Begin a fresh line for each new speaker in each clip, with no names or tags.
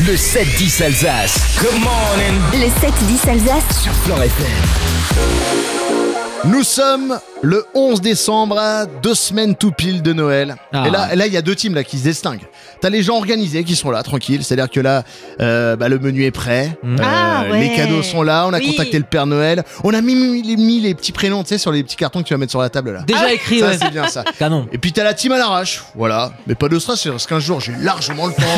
Le 7-10 Alsace. Good morning.
Le 7-10 Alsace
Sur Fleure FM.
Nous sommes le 11 décembre, à 2 semaines tout pile de Noël.
Ah.
Et là, il y a deux teams là, qui se distinguent. T'as les gens organisés qui sont là, tranquilles. C'est-à-dire que là, le menu est prêt.
ouais.
Les cadeaux sont là. On a
Oui.
contacté le Père Noël. On a mis les petits prénoms, tu sais, sur les petits cartons que tu vas mettre sur la table là.
Déjà écrit,
Ça,
ouais.
c'est bien ça.
Canon.
Et puis t'as la team à l'arrache. Voilà. Mais pas de stress, c'est 15 jours. J'ai largement le temps.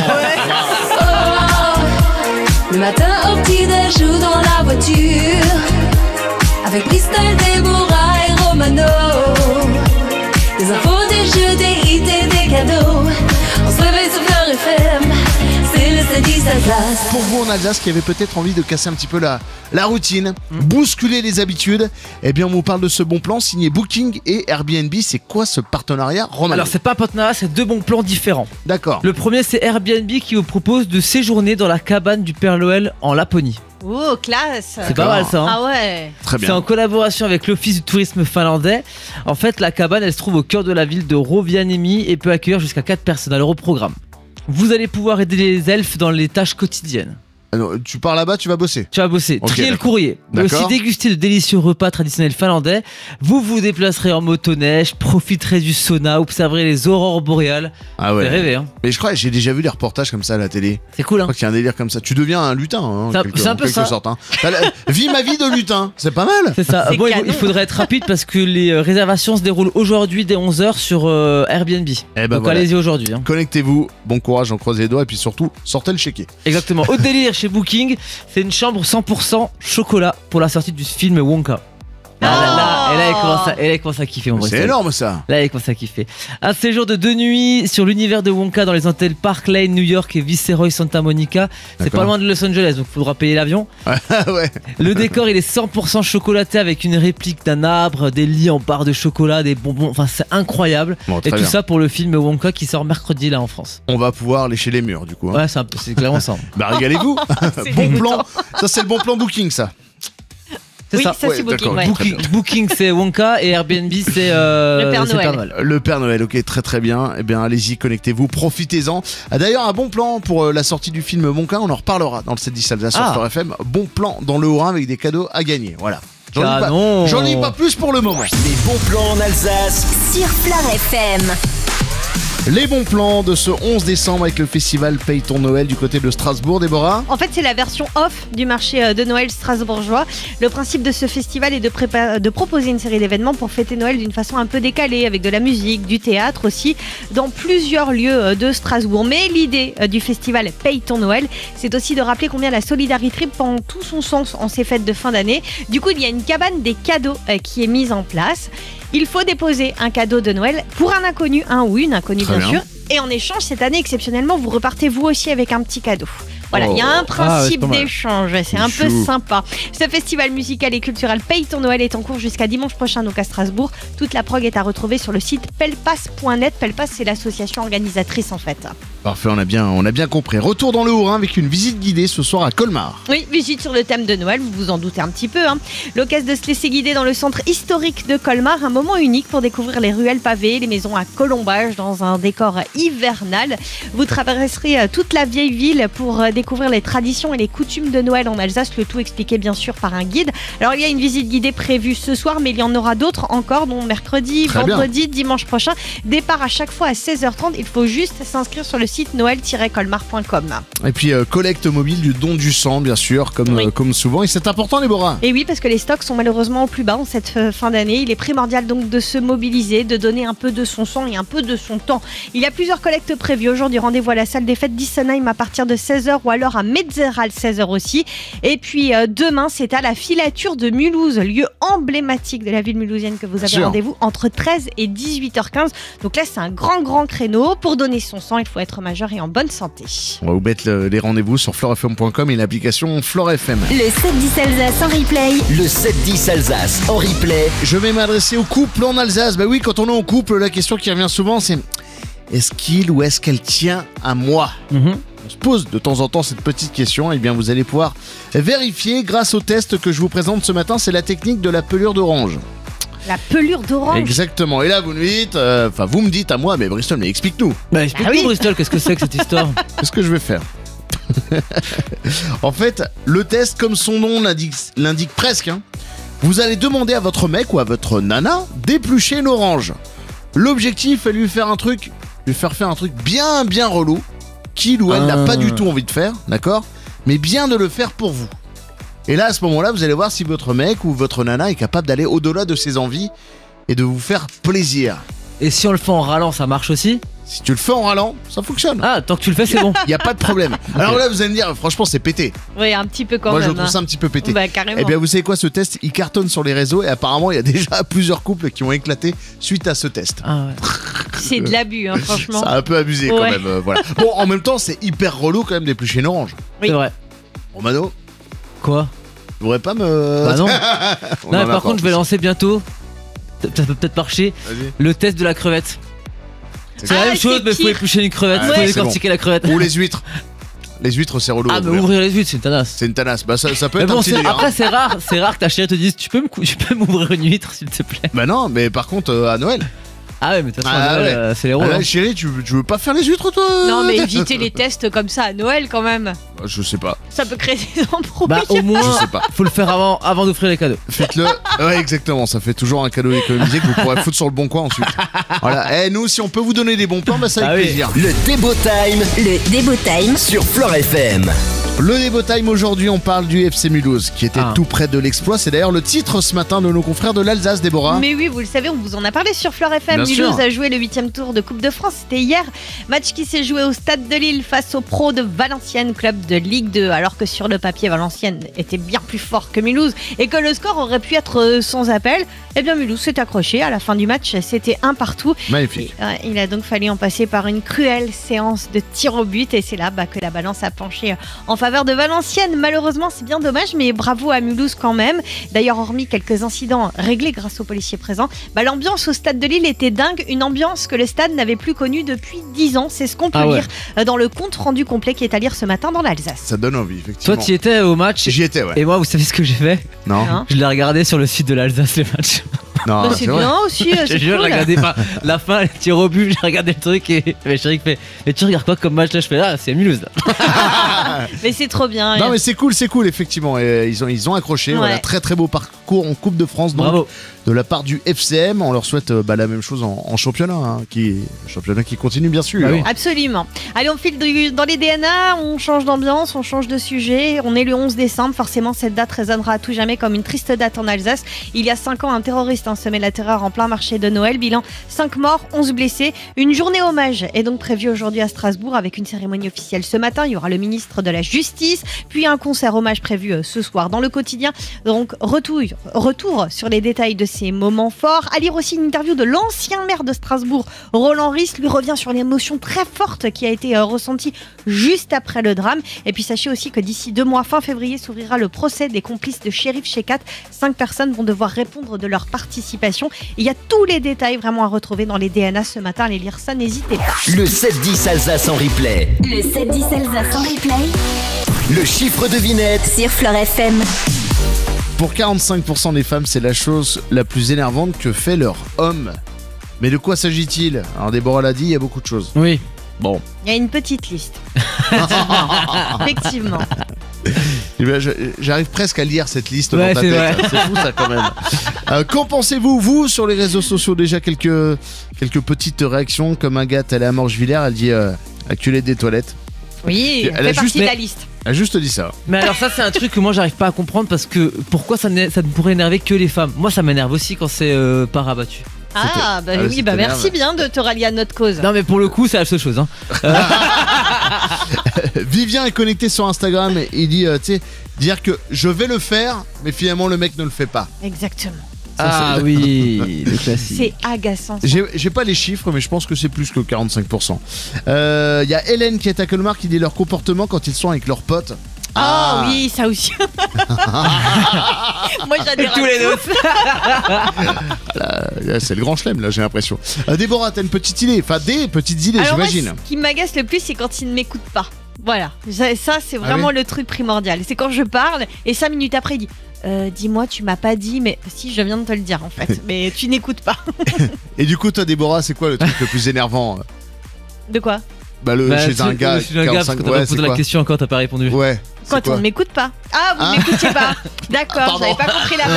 Le matin au petit-déj ou dans la voiture, avec Bristol, Déborah et Romano. Des infos, des jeux, des hits et des cadeaux. On se réveille sur Fleure FM, c'est le 7-10 Alsace.
Pour vous en Alsace qui avez peut-être envie de casser un petit peu la routine, bousculer les habitudes, eh bien on vous parle de ce bon plan signé Booking et Airbnb. C'est quoi ce partenariat, Romain?
Alors c'est pas un partenariat, c'est deux bons plans différents.
D'accord.
Le premier c'est Airbnb qui vous propose de séjourner dans la cabane du Père Noël en Laponie.
Oh, classe.
C'est pas mal ça, hein.
Ah ouais.
Très
C'est
bien.
en collaboration avec l'Office du tourisme finlandais. En fait, la cabane, elle se trouve au cœur de la ville de Rovaniemi et peut accueillir jusqu'à 4 personnes. Alors au programme, vous allez pouvoir aider les elfes dans les tâches quotidiennes.
Alors, tu pars là-bas, tu vas bosser.
Tu vas bosser,
Ok,
trier le
d'accord.
courrier, mais
D'accord.
aussi déguster de délicieux repas traditionnels finlandais. Vous vous déplacerez en motoneige, profiterez du sauna, observerez les aurores boréales.
Ah
Vous allez rêver, hein.
Mais je crois que j'ai déjà vu des reportages comme ça à la télé.
C'est cool,
Je
hein.
crois qu'il y a un délire comme ça. Tu deviens un lutin, hein,
C'est un
en
peu
quelque
ça.
sorte. Hein. Vis ma vie de lutin, c'est pas mal.
C'est ça.
C'est
Bon,
canon.
il faudrait être rapide parce que les réservations se déroulent aujourd'hui dès 11h sur Airbnb.
ben
Donc
voilà.
allez-y aujourd'hui, hein.
Connectez-vous, bon courage, on croise les doigts et puis surtout, sortez le chéquier.
Exactement. Au délire chez Booking, c'est une chambre 100% chocolat pour la sortie du film Wonka.
Oh.
Et là, il commence à kiffer, mon
C'est
Bristol.
énorme ça.
Là, il commence à kiffer. Un séjour de 2 nuits sur l'univers de Wonka dans les hôtels Park Lane, New York et Viceroy Santa Monica. C'est
D'accord.
pas loin de Los Angeles, donc il faudra payer l'avion.
Ouais.
Le décor, il est 100% chocolaté avec une réplique d'un arbre, des lits en barre de chocolat, des bonbons. Enfin, c'est incroyable.
Bon,
Et
très
tout
bien.
ça pour le film Wonka qui sort mercredi là en France.
On va pouvoir lécher les murs du coup. Hein.
Ouais, c'est clairement ça.
Bah régalez-vous.
C'est
Bon
dégoûtant.
plan. Ça c'est le bon plan Booking ça.
C'est
Oui,
ça.
ça
Ouais,
c'est Booking,
d'accord.
ouais.
Booking, c'est Wonka et Airbnb c'est
Le Père
c'est
Noël.
Le Père Noël, ok, très très bien. Eh bien, allez-y, connectez-vous, profitez-en. Ah, d'ailleurs, un bon plan pour la sortie du film Wonka, on en reparlera dans le 7-10 Alsace sur
Ah.
Fleure FM. Bon plan dans le Haut-Rhin avec des cadeaux à gagner. Voilà.
Canon.
J'en dis pas plus pour le moment.
Les bons plans en Alsace.
Sur Fleure FM.
Les bons plans de ce 11 décembre avec le festival Paye ton Noël du côté de Strasbourg, Déborah.
En fait, c'est la version off du marché de Noël strasbourgeois. Le principe de ce festival est de proposer une série d'événements pour fêter Noël d'une façon un peu décalée, avec de la musique, du théâtre aussi, dans plusieurs lieux de Strasbourg. Mais l'idée du festival Paye ton Noël, c'est aussi de rappeler combien la solidarité prend tout son sens en ces fêtes de fin d'année. Du coup, il y a une cabane des cadeaux qui est mise en place. Il faut déposer un cadeau de Noël pour un inconnu, un ou une inconnue
Très
bien
bien.
sûr. Et en échange, cette année, exceptionnellement, vous repartez vous aussi avec un petit cadeau. Voilà, il y a
Oh.
un principe
c'est pas mal.
d'échange, c'est un peu
Chou.
sympa. Ce festival musical et culturel Paye ton Noël est en cours jusqu'à dimanche prochain, donc à Strasbourg. Toute la prog est à retrouver sur le site pelpas.net. Pelpas, c'est l'association organisatrice en fait.
Parfait, on a bien compris. Retour dans le Haut-Rhin avec une visite guidée ce soir à Colmar.
Oui, visite sur le thème de Noël, vous vous en doutez un petit peu. L'occasion de se laisser guider dans le centre historique de Colmar, un moment unique pour découvrir les ruelles pavées, les maisons à colombage dans un décor hivernal. Vous traverserez toute la vieille ville pour découvrir les traditions et les coutumes de Noël en Alsace, le tout expliqué bien sûr par un guide. Alors il y a une visite guidée prévue ce soir, mais il y en aura d'autres encore, dont mercredi,
Très bien.
vendredi, dimanche prochain. Départ à chaque fois à 16h30, il faut juste s'inscrire sur le site noël-colmar.com.
Et puis collecte mobile du don du sang, bien sûr,
Oui.
comme souvent. Et c'est important, Déborah.
Et oui, parce que les stocks sont malheureusement au plus bas en cette fin d'année. Il est primordial donc de se mobiliser, de donner un peu de son sang et un peu de son temps. Il y a plusieurs collectes prévues aujourd'hui. Rendez-vous à la salle des fêtes d'Issenheim à partir de 16h ou alors à Metzeral 16h aussi. Et puis demain, c'est à la filature de Mulhouse, lieu emblématique de la ville mulhousienne que vous avez
Sûr.
rendez-vous entre 13 et 18h15. Donc là, c'est un grand créneau. Pour donner son sang, il faut être majeur et en bonne santé.
On va vous mettre les rendez-vous sur fleurefm.com et l'application Fleure FM.
Le 7-10 Alsace en replay.
Le 7-10 Alsace en replay.
Je vais m'adresser au couple en Alsace. Bah oui, quand on est en couple, la question qui revient souvent, c'est est-ce qu'il ou est-ce qu'elle tient à moi ? On se pose de temps en temps cette petite question. Et bien, vous allez pouvoir vérifier grâce au test que je vous présente ce matin. C'est la technique de la pelure d'orange.
La pelure d'orange.
Exactement. Et là, vous nous dites, vous me dites à moi, mais Bristol, mais explique-nous.
Bah explique-nous
Ah oui.
Bristol, qu'est-ce que c'est que cette histoire?
Qu'est-ce que je vais faire ? En fait, le test, comme son nom l'indique presque, hein, vous allez demander à votre mec ou à votre nana d'éplucher une orange. L'objectif est de lui faire faire un truc bien bien relou, qu'il ou elle n'a pas du tout envie de faire, d'accord ? Mais bien de le faire pour vous. Et là, à ce moment-là, vous allez voir si votre mec ou votre nana est capable d'aller au-delà de ses envies et de vous faire plaisir.
Et si on le fait en râlant, ça marche aussi?
Si tu le fais en râlant, ça fonctionne.
Ah, tant que tu le fais, c'est bon.
Il n'y a pas de problème. Alors là, vous allez me dire, franchement, c'est pété.
Oui, un petit peu quand
Moi,
même.
je trouve ça un petit peu pété.
Bah, carrément.
Eh bien, vous savez quoi, ce test, il cartonne sur les réseaux et apparemment, il y a déjà plusieurs couples qui ont éclaté suite à ce test.
Ah ouais.
C'est de l'abus, hein, franchement.
Ça a un peu abusé quand
Ouais.
même. Voilà. Bon, en même temps, c'est hyper relou quand même d'éplucher une orange.
Oui.
C'est vrai.
Romano,
Quoi?
tu voudrais pas me.
Bah non.
On
Non,
en
mais
a
par contre, je vais lancer bientôt. Ça peut peut-être marcher.
Vas-y.
Le test de la crevette. C'est la
Ah,
même chose,
c'est
mais faut
pire.
éplucher une crevette,
Ah,
faut
ouais.
décortiquer la crevette.
Ou les huîtres. Les huîtres, c'est relou.
Ah,
à
mais
ouvrir.
ouvrir les huîtres, c'est une tanasse.
C'est une tanasse. Bah, ça peut
Mais
être un
bon,
petit délire.
après, c'est rare que ta chérie te dise tu peux m'ouvrir une huître, s'il te plaît.
Bah non, mais par contre, à Noël.
Ah ouais, mais de toute façon,
Ah
Noël,
ouais.
c'est les rôles.
Ah,
hein.
chérie, tu veux pas faire les huîtres, toi?
Non, mais évitez les tests comme ça à Noël quand même.
Bah, je sais pas.
Ça peut créer des embrouilles.
Bah, au moins,
Je sais pas.
faut le faire avant d'offrir les cadeaux.
Faites-le. Ouais, exactement. Ça fait toujours un cadeau économisé que vous pourrez foutre sur le bon coin ensuite. Voilà. Eh, nous, si on peut vous donner des bons plans, bah, ça
Ah
avec
oui.
plaisir.
Le Débo Time
Le Débo Time.
sur Flirt FM.
Le Débo Time aujourd'hui, on parle du FC Mulhouse qui était
Ah.
tout près de l'exploit. C'est d'ailleurs le titre ce matin de nos confrères de l'Alsace, Déborah.
Mais oui, vous le savez, on vous en a parlé sur Flirt FM.
Bien
Mulhouse
sûr.
a joué le 8e tour de Coupe de France, c'était hier. Match qui s'est joué au Stade de Lille face aux pros de Valenciennes, club de Ligue 2. Alors que sur le papier, Valenciennes était bien plus fort que Mulhouse et que le score aurait pu être sans appel. Eh bien, Mulhouse s'est accroché. À la fin du match, c'était 1 partout.
Magnifique.
Il a donc fallu en passer par une cruelle séance de tir au but et c'est là que la balance a penché en faveur de Valenciennes. Malheureusement, c'est bien dommage, mais bravo à Mulhouse quand même. D'ailleurs, hormis quelques incidents réglés grâce aux policiers présents, l'ambiance au Stade de Lille était dingue, une ambiance que le stade n'avait plus connue depuis 10 ans. C'est ce qu'on peut
Ah ouais.
lire dans le compte rendu complet qui est à lire ce matin dans l'Alsace.
Ça donne envie, effectivement.
Toi, tu y étais au match.
J'y étais, ouais.
Et moi, vous savez ce que j'ai fait?
Non,
Hein
Je l'ai regardé sur le site de l'Alsace, les matchs.
non,
Bah, c'est
vrai.
bien aussi,
Je te
c'est
jure,
cool.
j'ai regardé pas la fin, les tirs au but, j'ai regardé le truc et ma chérie qui fait mais tu regardes quoi comme match là? Je fais c'est Mulhouse là.
Mais c'est trop bien.
Non, mais c'est cool, effectivement. Et ils ont accroché.
Ouais.
Voilà, très très beau parcours en Coupe de France. Donc,
Bravo.
de la part du FCM, on leur souhaite la même chose en championnat, hein, championnat qui continue bien sûr.
Bah oui.
Absolument. Allez, on file dans les DNA, on change d'ambiance, on change de sujet. On est le 11 décembre, forcément cette date résonnera à tout jamais comme une triste date en Alsace. Il y a 5 ans, un terroriste semait la terreur en plein marché de Noël. Bilan 5 morts, 11 blessés. Une journée hommage est donc prévue aujourd'hui à Strasbourg avec une cérémonie officielle ce matin. Il y aura le ministre de la Justice, puis un concert hommage prévu ce soir dans le quotidien. Donc retour sur les détails de ces moments forts. À lire aussi une interview de l'ancien maire de Strasbourg, Roland Ries, lui revient sur l'émotion très forte qui a été ressentie juste après le drame. Et puis sachez aussi que d'ici 2 mois, fin février, s'ouvrira le procès des complices de Shérif Shekat. 5 personnes vont devoir répondre de leur participation. Il y a tous les détails vraiment à retrouver dans les DNA ce matin. Allez lire ça, n'hésitez pas.
Le 7-10 Alsace en replay.
Le 7-10 Alsace en replay.
Le chiffre devinette.
Sur Flirt FM.
Pour 45% des femmes, c'est la chose la plus énervante que fait leur homme. Mais de quoi s'agit-il? Alors Déborah l'a dit, il y a beaucoup de choses.
Oui.
Bon.
Il y a une petite liste. Effectivement.
Eh bien, j'arrive presque à lire cette liste
Ouais,
dans ta
c'est
tête.
vrai.
C'est fou ça quand même. Qu'en pensez-vous, vous, sur les réseaux sociaux? Déjà quelques petites réactions, comme Agathe, elle est à Morgevillers, elle dit acculé des toilettes.
Oui,
Elle
elle
a
fait partie
juste-
de la liste.
Elle a juste dit ça.
Mais alors ça c'est un truc que moi j'arrive pas à comprendre parce que pourquoi ça ne pourrait énerver que les femmes? Moi ça m'énerve aussi quand c'est pas rabattu.
Ah, bah
Ah,
oui,
c'est
bah
énerve.
merci bien de te rallier à notre cause.
Non mais pour le coup c'est la seule chose hein.
Vivien est connecté sur Instagram et il dit, tu sais, dire que je vais le faire, mais finalement le mec ne le fait pas.
Exactement.
Ah oui, le classique.
C'est agaçant. ça.
J'ai pas les chiffres, mais je pense que c'est plus que 45%. Il y a Hélène qui est à Colmar qui dit leur comportement quand ils sont avec leurs potes.
Ah oui, ça aussi. Moi j'adore.
Tous les deux.
Là, c'est le grand chelem, là, j'ai l'impression. Déborah, t'as une petite idée? Enfin, des petites idées,
Alors moi,
j'imagine.
ce qui m'agace le plus, c'est quand ils ne m'écoutent pas. Voilà, ça c'est vraiment
oui
le truc primordial. C'est quand je parle et 5 minutes après, il dit dis-moi, tu m'as pas dit, mais si, je viens de te le dire en fait, mais tu n'écoutes pas.
Et du coup, toi, Déborah, c'est quoi le truc le plus énervant?
De quoi?
Chez un gars.
Chez un gars, parce que t'as pas posé la question encore, t'as pas répondu.
Ouais.
Quand on ne m'écoute pas. Ah, vous ne m'écoutiez pas. D'accord, j'avais pas compris la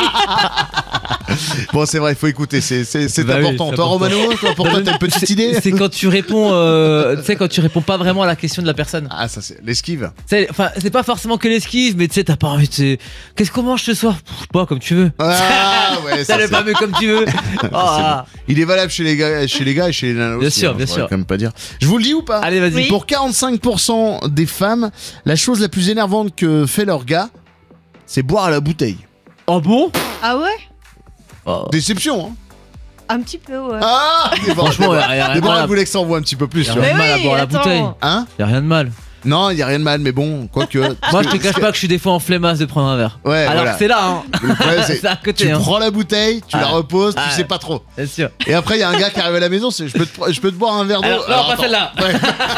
blague.
Bon, c'est vrai, il faut écouter, c'est
Bah oui,
important.
c'est
Toi,
important.
Romano, pour toi, t'as une petite idée?
C'est quand tu réponds, quand tu réponds pas vraiment à la question de la personne.
Ah, ça, c'est l'esquive.
Enfin, c'est pas forcément que l'esquive, mais tu sais, t'as pas envie de. Qu'est-ce qu'on mange ce soir? Je sais pas, comme tu veux.
Ah, ouais, ça,
T'as le fameux comme tu veux.
C'est bon. Il est valable chez les gars et chez les nanas aussi.
Bien sûr, bien
je pourrais
sûr.
quand même pas dire. Je vous le dis ou pas?
Allez, vas-y.
Oui.
Pour 45% des femmes, la chose la plus énervante que fait leur gars, c'est boire à la bouteille.
Oh bon?
Ah ouais?
Déception, hein?
Un petit peu, ouais.
Ah!
Franchement, y a rien de
Déborah
mal à-
voulait que ça envoie un petit peu plus,
Y a
tu vois.
rien de mal à
oui,
boire la
attends.
bouteille.
Hein?
Y a rien de mal.
Non, y a rien de mal, mais bon, quoique.
Moi, je te cache pas que je suis des fois en flemmasse de prendre un verre.
Ouais,
Alors
voilà.
que c'est là, hein.
Le problème, c'est
C'est à côté,
tu
hein.
prends la bouteille, tu la
Ah.
reposes, tu
Ah.
sais pas trop.
C'est sûr.
Et après, il y a un gars qui arrive à la maison, je peux te boire un verre d'eau.
Alors, non, pas
attends.
celle-là.
Ouais.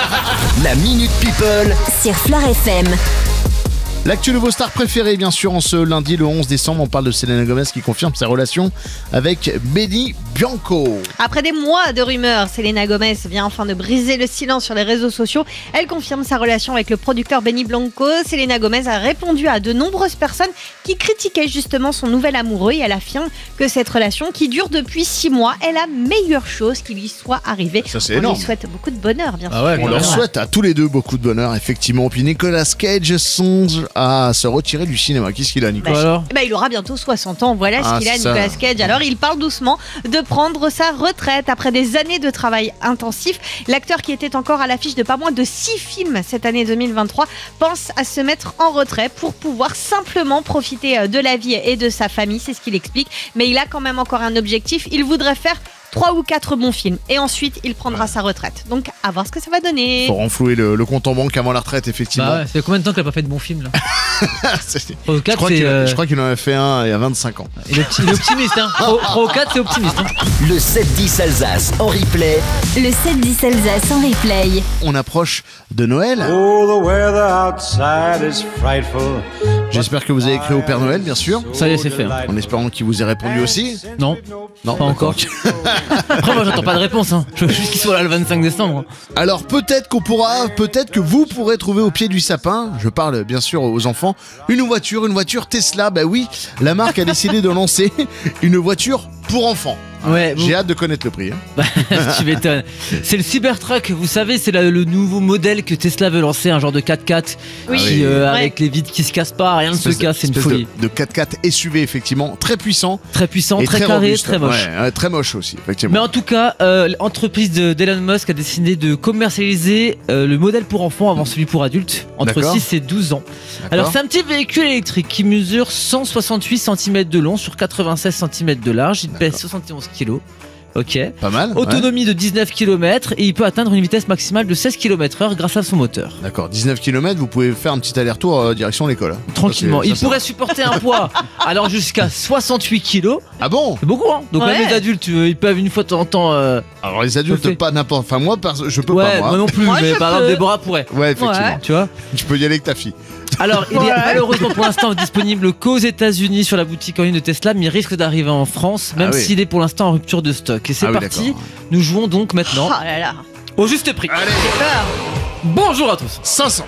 La Minute People.
Sur Flirt FM.
L'actu de vos stars préférées, bien sûr, en ce lundi, le 11 décembre, on parle de Selena Gomez qui confirme sa relation avec Benny Bianco.
Après des mois de rumeurs, Selena Gomez vient enfin de briser le silence sur les réseaux sociaux. Elle confirme sa relation avec le producteur Benny Blanco. Selena Gomez a répondu à de nombreuses personnes qui critiquaient justement son nouvel amoureux et elle affirme que cette relation qui dure depuis 6 mois est la meilleure chose qui lui soit arrivée.
Ça, c'est
On
énorme.
lui souhaite beaucoup de bonheur, bien
Ah
sûr.
ouais,
On leur
carrément.
souhaite à tous les deux beaucoup de bonheur, effectivement. Puis Nicolas Cage songe à se retirer du cinéma. Qu'est-ce qu'il a, Nico?
Bah alors
Eh ben, il aura bientôt 60 ans, voilà
Ah,
ce qu'il a,
c'est ça.
Nicolas Cage. Alors il parle doucement de prendre sa retraite après des années de travail intensif. L'acteur qui était encore à l'affiche de pas moins de 6 films cette année 2023 pense à se mettre en retrait pour pouvoir simplement profiter de la vie et de sa famille, c'est ce qu'il explique. Mais il a quand même encore un objectif, il voudrait faire 3 ou 4 bons films et ensuite il prendra sa retraite. Donc à voir ce que ça va donner.
Faut renflouer le compte en banque avant la retraite, effectivement.
Bah ouais, ça fait combien de temps qu'elle a pas fait de bons films là?
C'est-
Pro
je
4,
crois
c'est.
je crois qu'il en a fait un il y a 25 ans.
Il est optimiste, hein. Pro 4, c'est optimiste, hein.
Le 7-10 Alsace en replay.
Le 7-10 Alsace en replay.
On approche de Noël.
Oh, the weather outside is frightful.
J'espère que vous avez écrit au Père Noël, bien sûr.
Ça y est, c'est fait. Hein.
En espérant qu'il vous ait répondu aussi.
Non,
Non,
pas encore. Après, moi, j'attends pas de réponse, hein. Je veux juste qu'il soit là le 25 décembre.
Alors peut-être peut-être que vous pourrez trouver au pied du sapin, je parle bien sûr aux enfants, une voiture Tesla. Bah oui, la marque a décidé de lancer une voiture pour enfants.
Ouais,
J'ai hâte de connaître le prix. Hein.
tu m'étonnes. C'est le Cybertruck, vous savez, c'est le nouveau modèle que Tesla veut lancer, un genre de 4x4
Oui.
qui,
Ouais.
avec les vitres qui se cassent pas, rien ne se casse, c'est une
Espèce
folie.
de 4x4 SUV, effectivement, très puissant.
Très puissant,
et
très carré,
robuste.
très moche.
Ouais, très moche aussi, effectivement.
Mais en tout cas, l'entreprise d'Elon Musk a décidé de commercialiser le modèle pour enfants avant celui pour adultes, entre
D'accord.
6 et 12 ans. Alors c'est un petit véhicule électrique qui mesure 168 cm de long sur 96 cm de large, il pèse 71 kg. Ok.
Pas mal. ouais.
Autonomie de 19 km et il peut atteindre une vitesse maximale de 16 km/h grâce à son moteur.
D'accord, 19 km, vous pouvez faire un petit aller-retour direction l'école. hein.
Tranquillement.
Ça,
Il
c'est-
pourrait supporter un poids allant jusqu'à 68 kg.
Ah bon?
C'est beaucoup, hein. Donc
Ouais.
même les adultes, ils peuvent une fois de temps en temps.
Alors les adultes,
Parfait.
pas n'importe. Enfin moi, je peux
Ouais,
pas moi.
moi non plus,
Moi,
mais
je
par exemple,
peux.
Déborah pourrait.
Ouais, effectivement.
Ouais.
Tu vois.
Tu peux y aller avec ta fille.
Alors, il est malheureusement pour l'instant disponible qu'aux États-Unis sur la boutique en ligne de Tesla, mais il risque d'arriver en France, même
Ah oui.
s'il est pour l'instant en rupture de stock. Et c'est
Ah oui,
parti,
d'accord.
nous jouons donc maintenant
Oh là là,
au juste prix.
Allez,
j'ai peur.
Bonjour à tous.
500.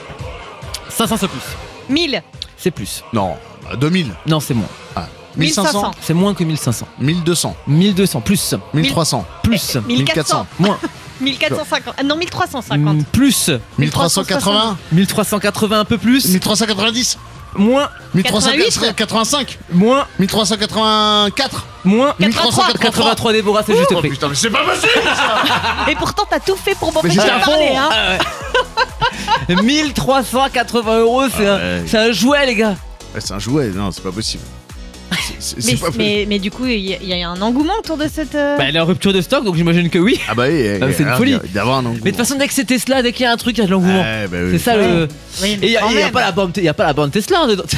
500 c'est plus.
1000,
C'est plus.
Non, 2000.
Non, c'est moins.
Ah,
1500.
1500.
C'est moins que 1500.
1200.
1200 plus.
1300.
Plus.
1400,
Moins.
1450, non 1350.
Plus.
1380.
1380 un peu plus.
1390.
Moins.
1385.
Moins.
1384.
Moins.
1383
Déborah, c'est juste
Oh
prix.
putain, mais c'est pas possible ça.
Et pourtant t'as tout fait pour
Mais
m'empêcher
j'étais à
de
fond.
parler, hein.
Ah ouais. 1380 euros, c'est
ouais.
c'est un jouet, les gars.
Ouais, c'est un jouet, non, c'est pas possible. C'est pas possible.
Mais du coup, il y a un engouement autour de cette.
Bah, elle est en rupture de stock, donc j'imagine que oui.
Ah bah oui,
c'est une folie.
d'avoir un engouement.
Mais de toute façon, dès que c'est Tesla, dès qu'il y a un truc, il y a de l'engouement.
Ouais, bah oui.
C'est ça le.
Oui,
Et il n'y
quand
a,
même.
pas la borne Tesla hein, dedans.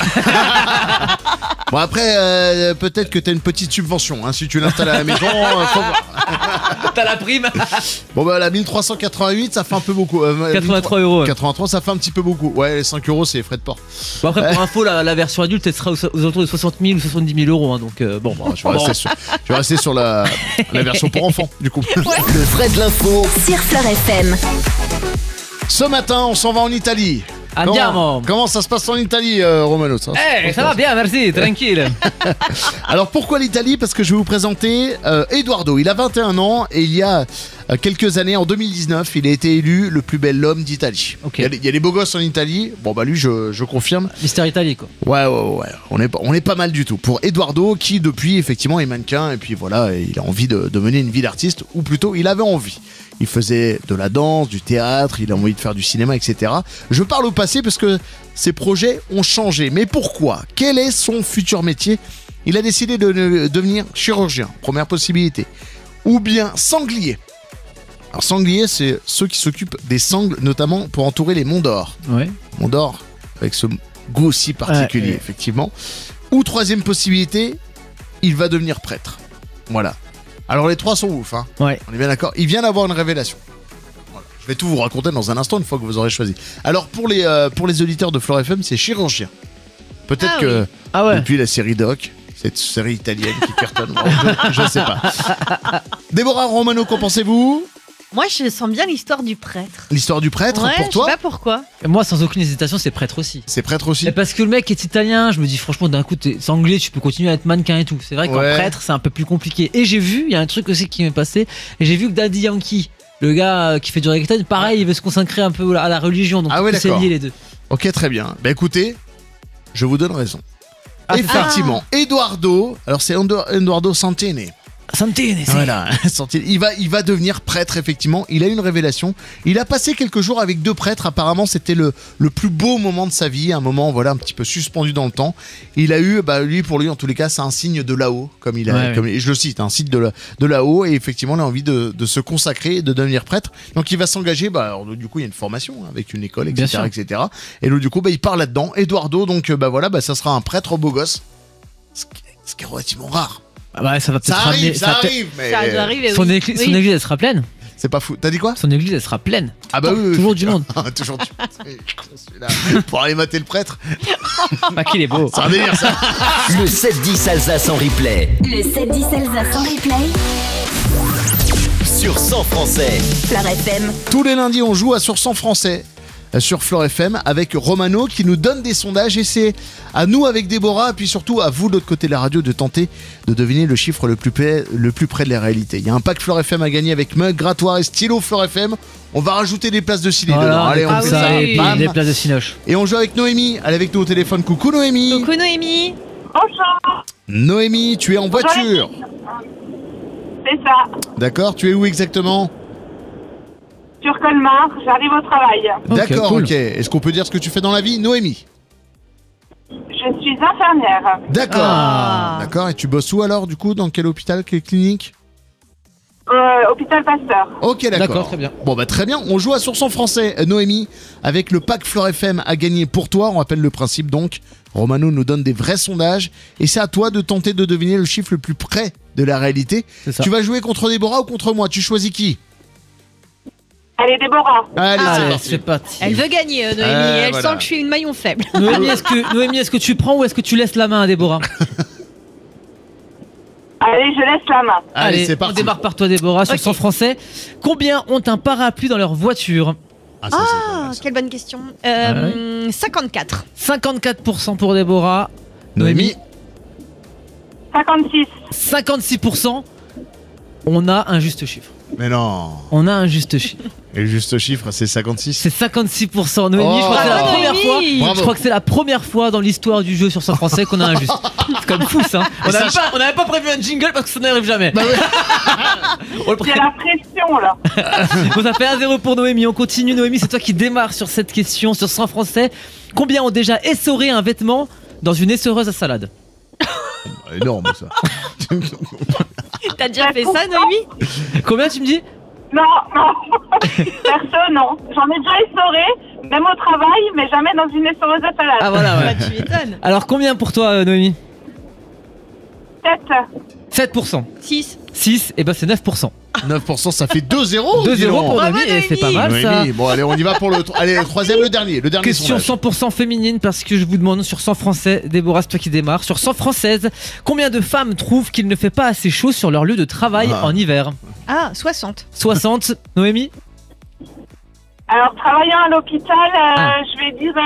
Bon après, peut-être que t'as une petite subvention, hein, si tu l'installes à la maison, faut voir.
T'as la prime.
Bon bah la 1388 ça fait un peu beaucoup.
83 €. Ouais.
83 ça fait un petit peu beaucoup. Ouais, les 5 € c'est les frais de port.
Bon après pour info la version adulte elle sera aux alentours de 60 000 ou 70 000 €. Hein, donc bon.
Bon, je vais rester sur la version pour enfants du coup.
Le vrai de l'info.
Sur Fleur FM.
Ce matin on s'en va en Italie.
Andiamo.
Comment ça se passe en Italie, Romano? Ça
va bien, merci, tranquille.
Alors pourquoi l'Italie? Parce que je vais vous présenter Edoardo. Il a 21 ans et il y a quelques années, en 2019, il a été élu le plus bel homme d'Italie.
Okay.
Il y a des beaux gosses en Italie. Bon bah lui je confirme.
Mister Italie quoi.
Ouais. On est pas mal du tout. Pour Edoardo qui depuis effectivement est mannequin et puis voilà, il a envie de mener une vie d'artiste, ou plutôt il avait envie. Il faisait de la danse, du théâtre, il a envie de faire du cinéma, etc. Je parle au passé parce que ses projets ont changé. Mais pourquoi? Quel est son futur métier? Il a décidé de devenir chirurgien, première possibilité. Ou bien sanglier. Alors sanglier, c'est ceux qui s'occupent des sangles, notamment pour entourer les monts d'or.
Ouais.
Monts d'or, avec ce goût aussi particulier,
ouais.
effectivement. Ou troisième possibilité, il va devenir prêtre. Voilà. Alors les trois sont ouf, hein.
Ouais.
On est bien d'accord. Il vient d'avoir une révélation. Voilà. Je vais tout vous raconter dans un instant une fois que vous aurez choisi. Alors pour les auditeurs de Fleur FM, c'est chirurgien. Peut-être que depuis la série Doc, cette série italienne qui cartonne, je sais pas. Déborah, Romano, qu'en pensez-vous?
Moi, je sens bien l'histoire du prêtre.
L'histoire du prêtre,
Ouais,
pour toi?
je sais pas pourquoi.
Et moi sans aucune hésitation c'est prêtre aussi.
C'est prêtre aussi.
Et parce que le mec est italien, je me dis franchement d'un coup t'es sanglier, tu peux continuer à être mannequin et tout. C'est vrai qu'en prêtre c'est un peu plus compliqué. Et j'ai vu, il y a un truc aussi qui m'est passé, et j'ai vu que Daddy Yankee, le gars qui fait du reggaeton, pareil il veut se consacrer un peu à la religion, donc c'est lié les deux.
Ok, très bien. Bah écoutez, je vous donne raison. Effectivement, Edoardo, alors c'est Edoardo Santini.
Santini,
voilà, il va devenir prêtre effectivement. Il a une révélation. Il a passé quelques jours avec deux prêtres. Apparemment, c'était le plus beau moment de sa vie, un moment voilà un petit peu suspendu dans le temps. Il a eu, pour lui en tous les cas, c'est un signe de là-haut, comme il a, et je le cite, un signe de là-haut. Et effectivement, il a envie de se consacrer, de devenir prêtre. Donc, il va s'engager. Alors, du coup, il y a une formation avec une école, etc. Et donc, du coup, il part là-dedans. Eduardo, donc ça sera un prêtre beau gosse, ce qui est relativement rare.
Ah bah ça va peut-être ramener.
Ça arrive, mais
ça doit arriver.
Son église elle sera pleine.
C'est pas fou. T'as dit quoi?
Son église elle sera pleine.
Ah bah oui.
Toujours du monde.
Toujours du monde. Pour aller mater le prêtre.
Ah qu'il est beau.
C'est un délire ça.
Le 7-10 Alsace en replay.
Le 7-10 Alsace en replay.
Sur 100 français.
Fleur FM.
Tous les lundis on joue à Sur 100 français. Sur Fleur FM avec Romano qui nous donne des sondages, et c'est à nous avec Déborah et puis surtout à vous de l'autre côté de la radio de tenter de deviner le chiffre le plus près de la réalité. Il y a un pack Fleur FM à gagner avec mug, grattoir et stylo Fleur FM. On va rajouter des places de ciné dedans. Allez, on fait ça.
Et des places de cinoche.
Et on joue avec Noémie. Elle est avec nous au téléphone. Coucou Noémie.
Coucou Noémie.
Bonjour.
Noémie, tu es en voiture.
C'est ça.
D'accord, tu es où exactement?
Sur Colmar, j'arrive au travail.
D'accord,
cool.
ok. Est-ce qu'on peut dire ce que tu fais dans la vie, Noémie?
Je suis infirmière.
D'accord. D'accord, et tu bosses où alors du coup? Dans quel hôpital, quelle clinique?
Hôpital Pasteur.
Ok, d'accord.
Très bien.
Bon bah très bien, on joue à Sur 100 français, Noémie, avec le pack Fleur FM à gagner pour toi. On rappelle le principe donc. Romano nous donne des vrais sondages et c'est à toi de tenter de deviner le chiffre le plus près de la réalité. Tu vas jouer contre Déborah ou contre moi? Tu choisis qui?
Allez, Déborah.
Allez,
c'est parti.
Elle veut gagner, Noémie. Elle
voilà.
sent que je suis une maillon faible.
Noémie, est-ce que tu prends ou est-ce que tu laisses la main à Déborah?
Allez, je laisse la main.
Allez, c'est
on
parti.
démarre par toi Déborah sur 100 français. Combien ont un parapluie dans leur voiture?
Ça, c'est pas mal, ça.
Quelle bonne question. 54.
54% pour Déborah.
Noémie.
56.
56%. On a un juste chiffre.
Mais non.
On a un juste chiffre.
Et le juste chiffre, c'est 56.
C'est 56%. Noémie, je crois que c'est la
Bravo,
première fois.
Noémie.
Bravo.
Je crois que c'est la première fois dans l'histoire du jeu sur 100 français qu'on a un juste. C'est quand même fou ça. On n'avait pas prévu un jingle parce que ça n'arrive jamais. On le
Il y a la pression là.
Bon, ça fait 1-0 pour Noémie. On continue. Noémie, c'est toi qui démarre sur cette question sur 100 français. Combien ont déjà essoré un vêtement dans une essoreuse à salade?
Énorme ça.
T'as déjà fait ça, Noémie?
Combien tu me dis?
Non. Perso, non. J'en ai déjà essoré, même au travail, mais jamais dans une essoreuse à salade.
Ah voilà, ouais.
Bah, tu m'étonnes.
Alors combien pour toi Noémie?
7.
7%.
6.
6, et ben c'est 9%.
9%, ça fait 2-0.
2-0
dis donc.
pour
Bravo,
Noémie, et c'est pas
Noémie.
mal ça.
Noémie, bon, allez, on y va pour le troisième, le dernier
Question
sondage.
100% féminine parce que je vous demande sur 100 français, Déborah, c'est toi qui démarre. Sur 100 françaises, combien de femmes trouvent qu'il ne fait pas assez chaud sur leur lieu de travail en hiver?
Ah, 60.
60, Noémie?
Alors, travaillant à l'hôpital,
Ah.
je vais dire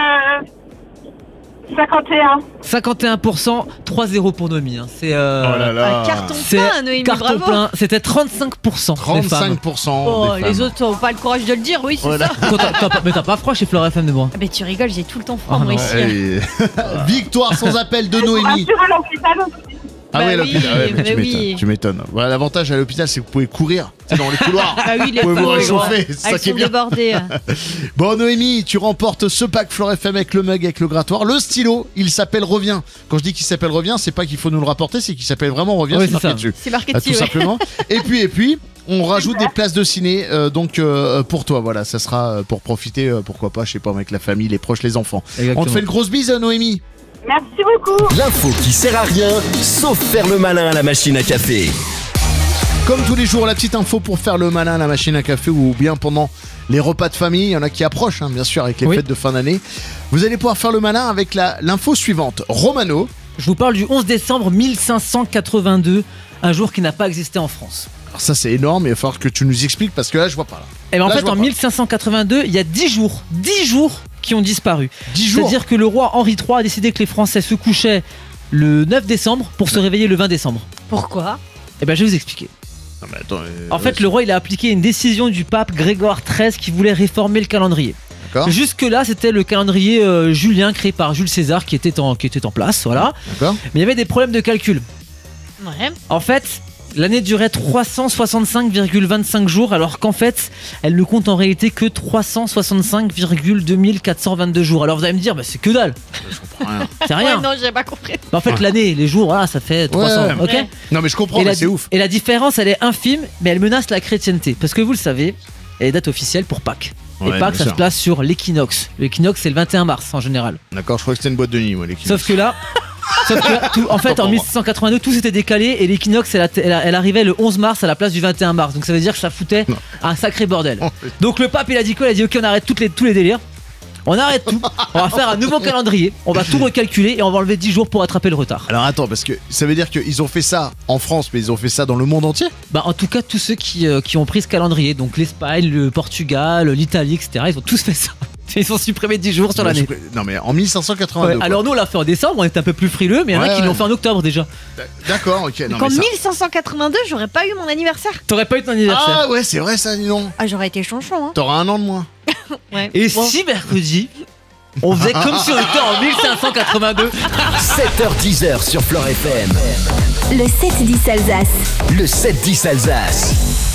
51.
51%, 3-0 pour Noémie. Hein. C'est
Oh là là.
Un carton
c'est
plein, Noémie,
carton
bravo.
plein. C'était 35% des femmes.
35%
Oh,
des
les
femmes.
autres n'ont pas le courage de le dire, oui, c'est
Voilà.
ça.
Mais t'as pas froid chez Fleur FM, Déborah?
Ah, mais tu rigoles, j'ai tout le temps froid,
Oh
moi,
non.
ici.
Allez. Victoire sans appel de
Pour
Noémie.
rassurer à l'hôpital aussi.
Ah
Bah
ouais,
oui,
l'hôpital, ouais, mais
bah oui.
tu m'étonnes. Voilà, l'avantage à l'hôpital, c'est que vous pouvez courir, c'est dans les couloirs.
Ah oui, les
Vous pouvez vous
pauvres,
réchauffer, c'est ça
elles
qui est
sont
bien.
débordées.
Bon Noémie, tu remportes ce pack Fleur FM avec le mug, avec le grattoir. Le stylo, il s'appelle Reviens. Quand je dis qu'il s'appelle Reviens, c'est pas qu'il faut nous le rapporter, c'est qu'il s'appelle vraiment Reviens,
Oui,
c'est
c'est
marqué
ça.
dessus.
C'est marqué
Ah,
dessus,
tout
ouais.
simplement. Et puis, on rajoute des places de ciné, donc pour toi, voilà, ça sera pour profiter, pourquoi pas, je sais pas, avec la famille, les proches, les enfants.
Exactement.
On te fait une grosse bise, Noémie.
Merci beaucoup.
L'info qui sert à rien, sauf faire le malin à la machine à café.
Comme tous les jours, la petite info pour faire le malin à la machine à café ou bien pendant les repas de famille. Il y en a qui approchent, hein, bien sûr, avec les
Oui.
fêtes de fin d'année. Vous allez pouvoir faire le malin avec l'info suivante. Romano.
Je vous parle du 11 décembre 1582, un jour qui n'a pas existé en France.
Alors ça, c'est énorme, il va falloir que tu nous expliques parce que là, je vois pas. Là.
Et ben en
Là, je
fait,
vois
en
pas.
1582, il y a 10 jours qui ont disparu.
10 jours.
C'est-à-dire que le roi Henri III a décidé que les Français se couchaient le 9 décembre pour se réveiller le 20 décembre.
Pourquoi?
Et ben je vais vous expliquer.
Non, mais attends,
En fait, le roi il a appliqué une décision du pape Grégoire XIII qui voulait réformer le calendrier.
D'accord.
Jusque-là, c'était le calendrier julien créé par Jules César qui était en place, voilà.
D'accord.
Mais il y avait des problèmes de calcul.
Ouais.
En fait, l'année durait 365,25 jours, alors qu'en fait, elle ne compte en réalité que 365,2422 jours. Alors vous allez me dire, bah, c'est que dalle,
Je comprends rien.
c'est rien.
Ouais, non, j'ai pas compris.
Bah, en fait, l'année, les jours, voilà, ça fait 300.
Ouais.
Ok.
Ouais.
Non, mais je comprends,
Et
mais
la,
c'est ouf.
et la différence, elle est infime, mais elle menace la chrétienté. Parce que vous le savez, il y a des dates officielles pour Pâques.
Ouais,
et Pâques,
bien
ça
sûr.
se place sur l'équinoxe. L'équinoxe, c'est le 21 mars en général.
D'accord, je crois que c'était une boîte de nuit, moi, l'équipe.
Sauf que là, en fait, en 1682, tout s'était décalé et l'équinoxe, elle arrivait le 11 mars à la place du 21 mars. Donc ça veut dire que ça foutait
Non.
un sacré bordel.
Oh,
Donc le pape, il a dit quoi? Il a dit ok, on arrête tous les délires. On arrête tout. On va faire un nouveau calendrier. On va tout recalculer et on va enlever 10 jours pour attraper le retard.
Alors attends, parce que ça veut dire qu'ils ont fait ça en France, mais ils ont fait ça dans le monde entier.
Bah, en tout cas, tous ceux qui ont pris ce calendrier, donc l'Espagne, le Portugal, l'Italie, etc., ils ont tous fait ça. Ils ont supprimé 10 jours sur l'année.
Non, mais en 1582.
Ouais,
quoi.
alors nous, on l'a fait en décembre, on était un peu plus frileux, mais il y en a
Ouais,
qui
ouais.
l'ont fait en octobre déjà.
D'accord, ok. Non,
Donc en
mais ça-
1582, j'aurais pas eu mon anniversaire.
T'aurais pas eu ton anniversaire.
Ah ouais, c'est vrai ça, dis donc.
Ah, j'aurais été chonchon, hein.
T'auras un an de moins.
Ouais.
Et
Bon.
si mercredi, on faisait comme si on était en 1582.
7h10 sur Fleur FM.
Le 7-10 Alsace.
Le 7-10 Alsace.